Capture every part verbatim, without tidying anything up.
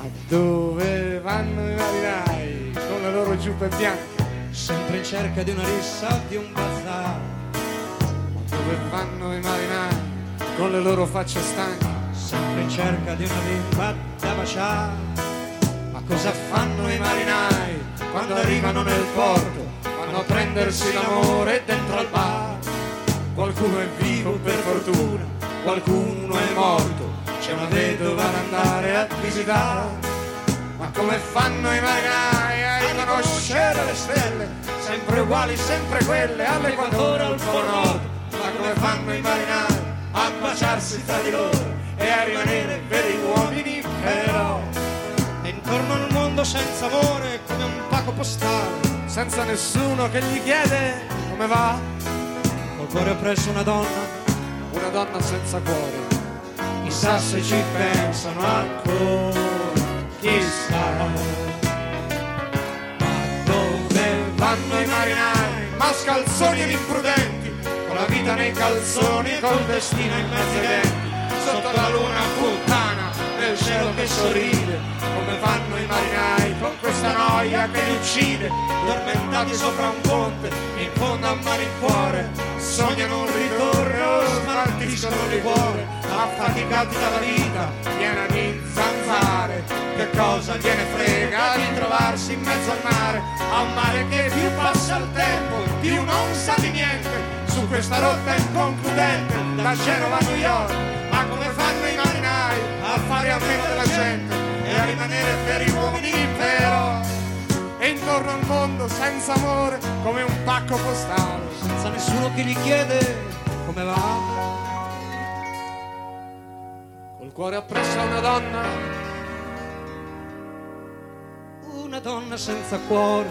dove vanno i marinai con le loro giuppe bianche, sempre in cerca di una rissa, di un bazar? Dove vanno i marinai con le loro facce stanche, sempre in cerca di una bimba da baciare? Ma cosa fanno i marinai quando arrivano nel porto? Vanno a prendersi l'amore dentro al bar. Qualcuno è vivo per fortuna, qualcuno è morto, c'è una vedova da andare a visitare. Ma come fanno i marinai a riconoscere le stelle, sempre uguali, sempre quelle, all'equatore al polo nord? Ma come fanno i marinai a baciarsi tra di loro e a rimanere veri uomini però? E intorno al mondo senza amore, come un pacco postale, senza nessuno che gli chiede come va. Col cuore oppresso una donna, una donna senza cuore, chissà se ci pensano ancora, chissà. Ma dove vanno i marinai, mascalzoni ed imprudenti, con la vita nei calzoni e col destino in mezzo ai denti, sotto la luna puttana, nel cielo che sorride? Come fanno i marinai con questa noia che li uccide, dormentati sopra un ponte, in fondo a malincuore, sognano un ritorno, smaltiscono il cuore, affaticati dalla vita piena di zanzare. Che cosa gliene frega di trovarsi in mezzo al mare, a un mare che più passa il tempo, più non sa di niente, su questa rotta inconcludente da Genova a New York. Ma come fanno i marinai a fare a meno della gente e a rimanere veri uomini però? E intorno al mondo senza amore, come un pacco postale, senza nessuno che gli chiede come va. Col cuore appresso a una donna, una donna senza cuore,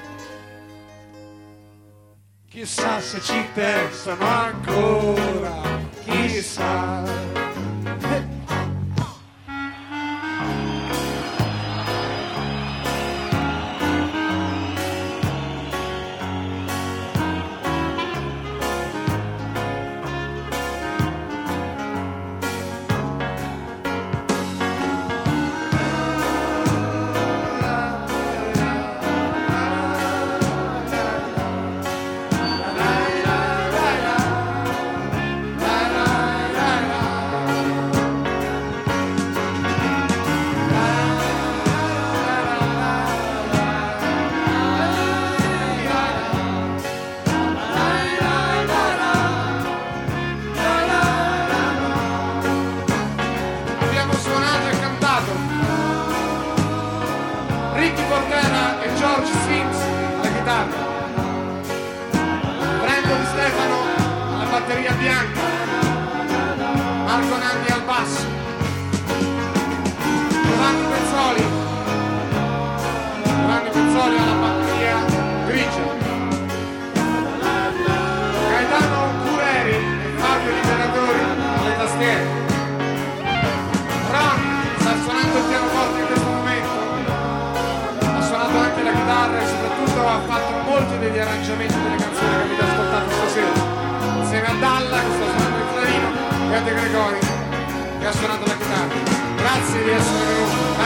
chissà se ci pensano ancora, chissà. Ricky Portera e George Sims alla chitarra, Brandon Stefano alla batteria bianca, Marco Nanni al basso, Giovanni Pezzoli Giovanni Pezzoli alla batteria grigia, Gaetano Cureri e Fabio Liberatori alle tastiere. Ron sta suonando il pianoforte in questo momento, ha suonato anche la chitarra e soprattutto ha fatto molti degli arrangiamenti delle canzoni che avete ascoltato stasera, insieme a Dalla che sta suonando il clarino e a De Gregori che ha suonato la chitarra. Grazie di essere venuti.